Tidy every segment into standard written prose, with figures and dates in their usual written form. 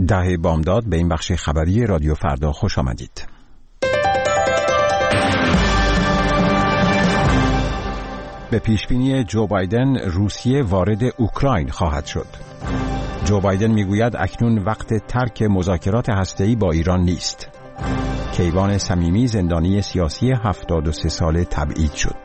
10 بامداد به این بخش خبری رادیو فردا خوش آمدید. به پیشبینی جو بایدن روسیه وارد اوکراین خواهد شد. جو بایدن میگوید اکنون وقت ترک مذاکرات هسته‌ای با ایران نیست. کیوان صمیمی زندانی سیاسی 73 ساله تبعید شد.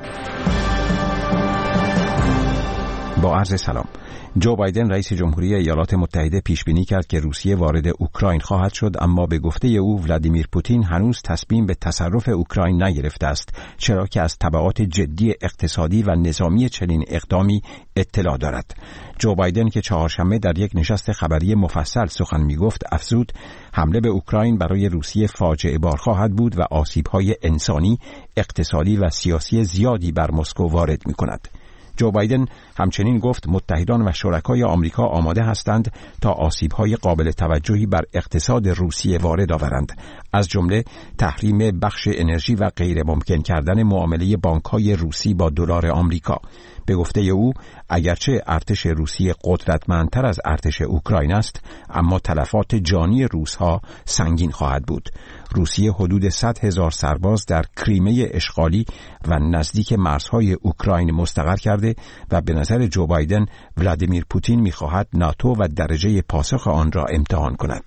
با عرض سلام. جو بایدن رئیس جمهوری ایالات متحده پیش بینی کرد که روسیه وارد اوکراین خواهد شد، اما به گفته او ولادیمیر پوتین هنوز تصمیم به تصرف اوکراین نگرفته است، چرا که از تبعات جدی اقتصادی و نظامی چنین اقدامی اطلاع دارد. جو بایدن که چهارشنبه در یک نشست خبری مفصل سخن میگفت افزود حمله به اوکراین برای روسیه فاجعه بار خواهد بود و آسیب‌های انسانی، اقتصادی و سیاسی زیادی بر مسکو وارد می‌کند. جو بایدن همچنین گفت متحدان و شرکای آمریکا آماده هستند تا آسیب‌های قابل توجهی بر اقتصاد روسیه وارد آورند، از جمله تحریم بخش انرژی و غیر ممکن کردن معامله بانک‌های روسی با دلار آمریکا. به گفته او اگرچه ارتش روسیه قدرتمندتر از ارتش اوکراین است، اما تلفات جانی روس‌ها سنگین خواهد بود. روسیه حدود 100,000 سرباز در کریمه اشغالی و نزدیک مرزهای اوکراین مستقر کرده و به نظر جو بایدن ولادیمیر پوتین می‌خواهد ناتو و درجه پاسخ آن را امتحان کند.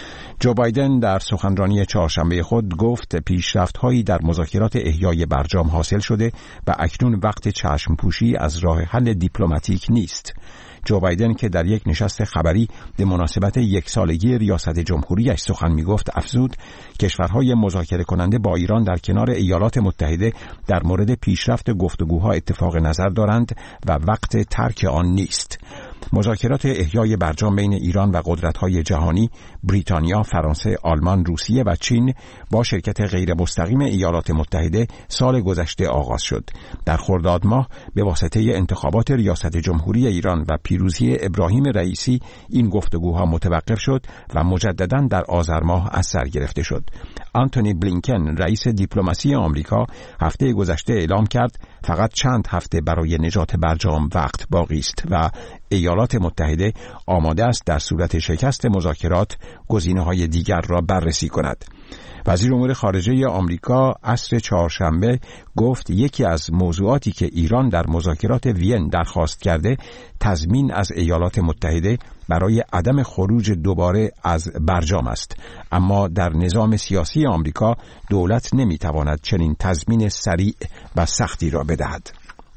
جو بایدن در سخنرانی چهارشنبه خود گفت پیشرفت‌هایی در مذاکرات احیای برجام حاصل شده و اکنون وقت چشم‌پوشی از راه حل دیپلماتیک نیست. جو بایدن که در یک نشست خبری به مناسبت 1 سالگی ریاست جمهوریش سخن می‌گفت افزود کشورهای مذاکره کننده با ایران در کنار ایالات متحده در مورد پیشرفت گفتگوها اتفاق نظر دارند و وقت ترک آن نیست. مذاکرات احیای برجام بین ایران و قدرت‌های جهانی بریتانیا، فرانسه، آلمان، روسیه و چین با شرکت غیر مستقیم ایالات متحده سال گذشته آغاز شد. در خرداد ماه به واسطه انتخابات ریاست جمهوری ایران و پیروزی ابراهیم رئیسی این گفتگوها متوقف شد و مجدداً در آذر ماه از سر گرفته شد. آنتونی بلینکن رئیس دیپلماسی آمریکا هفته گذشته اعلام کرد فقط چند هفته برای نجات برجام وقت باقی است و ایالات متحده آماده است در صورت شکست مذاکرات گزینه‌های دیگر را بررسی کند. وزیر امور خارجه آمریکا عصر چهارشنبه گفت یکی از موضوعاتی که ایران در مذاکرات وین درخواست کرده تضمین از ایالات متحده برای عدم خروج دوباره از برجام است، اما در نظام سیاسی آمریکا دولت نمیتواند چنین تضمین سریع و سختی را بدهد.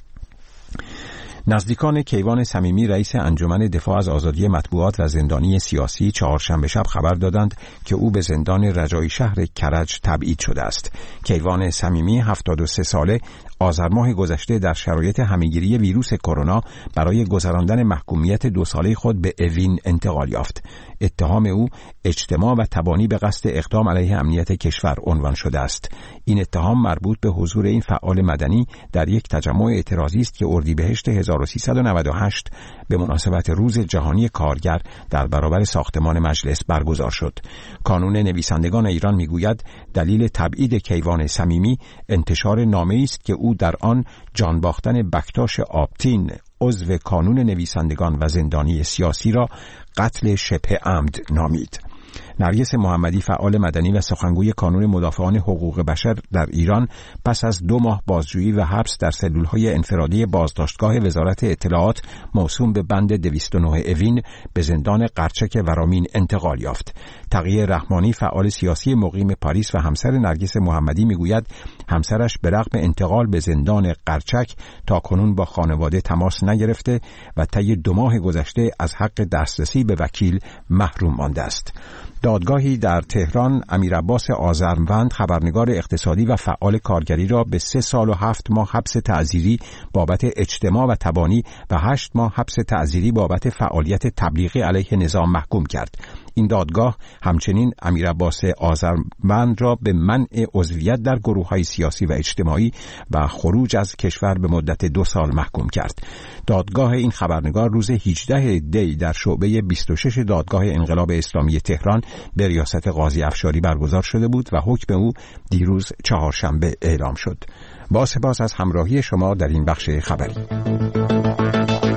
نزدیکان کیوان صمیمی رئیس انجمن دفاع از آزادی مطبوعات و زندانی سیاسی چهارشنبه شب خبر دادند که او به زندان رجایی شهر کرج تبعید شده است. کیوان صمیمی 73 ساله آذر ماه گذشته در شرایط همه‌گیری ویروس کرونا برای گذراندن محکومیت 2 ساله خود به اوین انتقال یافت. اتهام او اجتماع و تبانی به قصد اقدام علیه امنیت کشور عنوان شده است. این اتهام مربوط به حضور این فعال مدنی در یک تجمع اعتراضی است که اردیبهشت 1398 به مناسبت روز جهانی کارگر در برابر ساختمان مجلس برگزار شد. کانون نویسندگان ایران میگوید دلیل تبعید کیوان صمیمی انتشار نامه‌ای است که او در آن جان باختن بکتاش آبتین عضو کانون نویسندگان و زندانی سیاسی را قتل شبه عمد نامید. نرگس محمدی فعال مدنی و سخنگوی کانون مدافعان حقوق بشر در ایران پس از 2 ماه بازجویی و حبس در سلول‌های انفرادی بازداشتگاه وزارت اطلاعات موسوم به بند 209 اوین به زندان قرچک ورامین انتقال یافت. تقی رحمانی فعال سیاسی مقیم پاریس و همسر نرگس محمدی میگوید همسرش به رغم انتقال به زندان قرچک تاکنون با خانواده تماس نگرفته و طی 2 ماه گذشته از حق دسترسی به وکیل محروم مانده است. دادگاهی در تهران امیرعباس آذرمند خبرنگار اقتصادی و فعال کارگری را به 3 سال و 7 ماه حبس تعزیری بابت اجتماع و تبانی و 8 ماه حبس تعزیری بابت فعالیت تبلیغی علیه نظام محکوم کرد. این دادگاه همچنین امیرعباس آذرمند را به منع عضویت در گروه‌های سیاسی و اجتماعی و خروج از کشور به مدت 2 سال محکوم کرد. دادگاه این خبرنگار روز 18 دی در شعبه 26 دادگاه انقلاب اسلامی تهران به ریاست قاضی افشاری برگزار شده بود و حکم او دیروز چهارشنبه اعلام شد. با سپاس از همراهی شما در این بخش خبری.